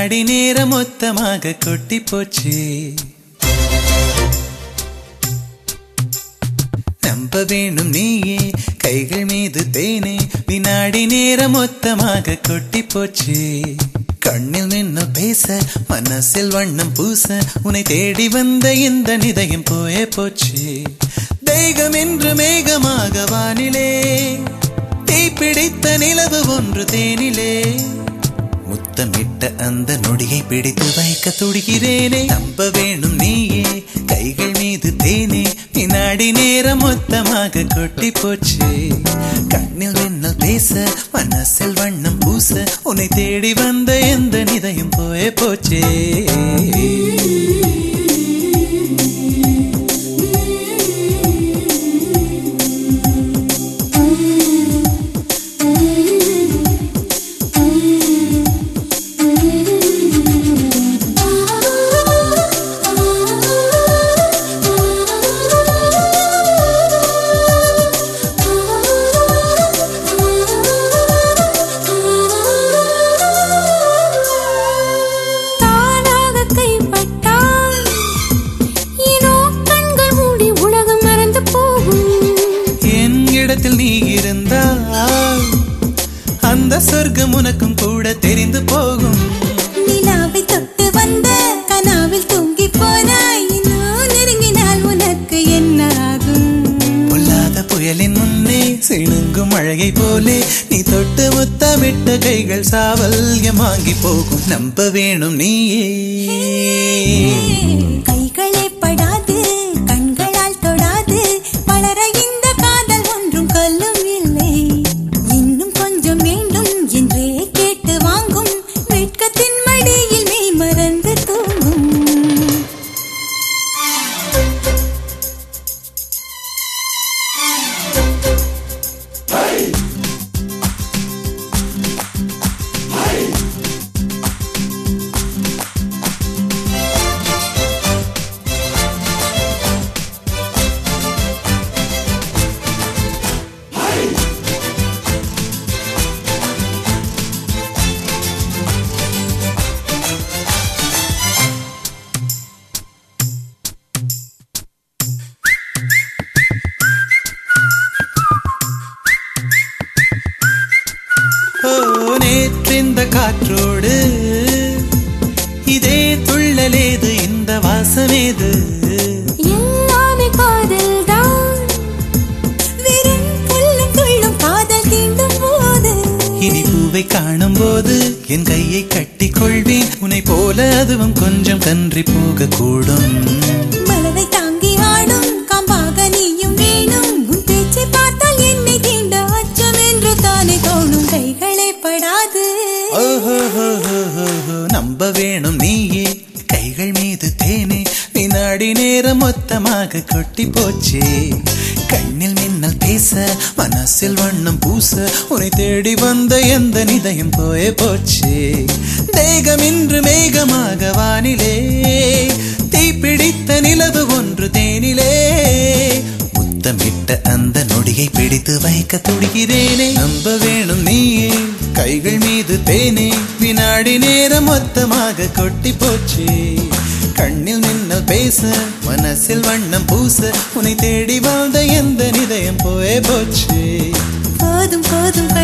வினாடி நேரம் மொத்தமாக கொட்டி போச்சு. நம்ப வேணும் நீயே கைகள் மீது தேனே, வினாடி நேரம் மொத்தமாக கொட்டி போச்சு. கண்ணில் நின்னு பேச மனசில் வண்ணம் பூச உன்னை தேடி வந்த இந்த நிதயம் போயே போச்சு. தேகம் என்று மேகமாக வானிலே, தீப்பிடித்த நிலவு ஒன்று தேனிலே, முத்தமிட்ட அந்த நொடியை பிடித்து வைக்க துடிக்கிறேனே. நம்ப வேணும் நீயே கைகள் மீது தேனே, வினாடி நேரம் மொத்தமாக கொட்டி போச்சு. கண்ணில் மின்னல் பேச மனசில் வண்ணம் பூச உன்னை தேடி வந்த எந்த நிதயம் போயே போச்சே. நீ இருந்தால் அந்த சொர்க்கம் உனக்கும் கூட தெரிந்து போகும். நிலாவை தொட்டு வந்த கனாவில் தூங்கி போனாய், இன்னும் நெருங்கினால் உனக்கு என்ன ஆகும்? பொல்லாத புயலின் முன்னே சிணுங்கும் அழகை போலே நீ தொட்டு முத்தமிட்ட கைகள் சாவல்யமாகி போகும். நம்ப வேணும் நீயே கைகளே படாது கண்களால் தொடாது வளர இந்த காதல் ஒன்றும் கல்லும் இல்லை. இன்னும் கொஞ்சம் வேண்டும் என்றே கேட்டு வாங்கும், வெட்கத்தின் மடியில் மெய் மறந்து தூங்கும். நேற்றிந்த காற்றோடு இதே துள்ளலேது, இந்த வாசமேது? எல்லாமே காதல் தான், வெறும் புல்லும் துள்ளும் காதல் தீண்டும் போது. இனி பூவை காணும் போது என் கையை கட்டி கொள்வேன், உன்னை போல அதுவும் கொஞ்சம் கன்றி போக கூடும். மலரை தாங்கி ஆடும் காம்பாக நீயும் வேணும், உன் பேச்சை பார்த்தால் என்னை தீண்ட அச்சம் என்று தானே தோணும். கைகளே படாது நம்ப வேணும் நீயே கைகள் மீது தேனே, வினாடி நேரம் மொத்தமாக கொட்டி போச்சு. கண்ணில் மின்னல் பேச மனசில் வண்ணம் பூச உன்னை தேடி வந்த எந்த நிதயம் போயே போச்சு. தேகம் இன்று மேகமாக வானிலே, தீப்பிடித்த நிலவு ஒன்று தேனிலே, முத்தமிட்ட அந்த நொடியை பிடித்து வைக்க துடிக்கிறேனே. நம்ப வேணும் நீயே கைகள் மீது தேனே, வினாடி நேரம் மொத்தமாக கொட்டி போச்சு. கண்ணில் மின்னல் பேச மனசில் வண்ணம் பூச உன்னை தேடி வாழ்ந்த எந்த நிதயம் போயே போச்சு. போதும் போதும்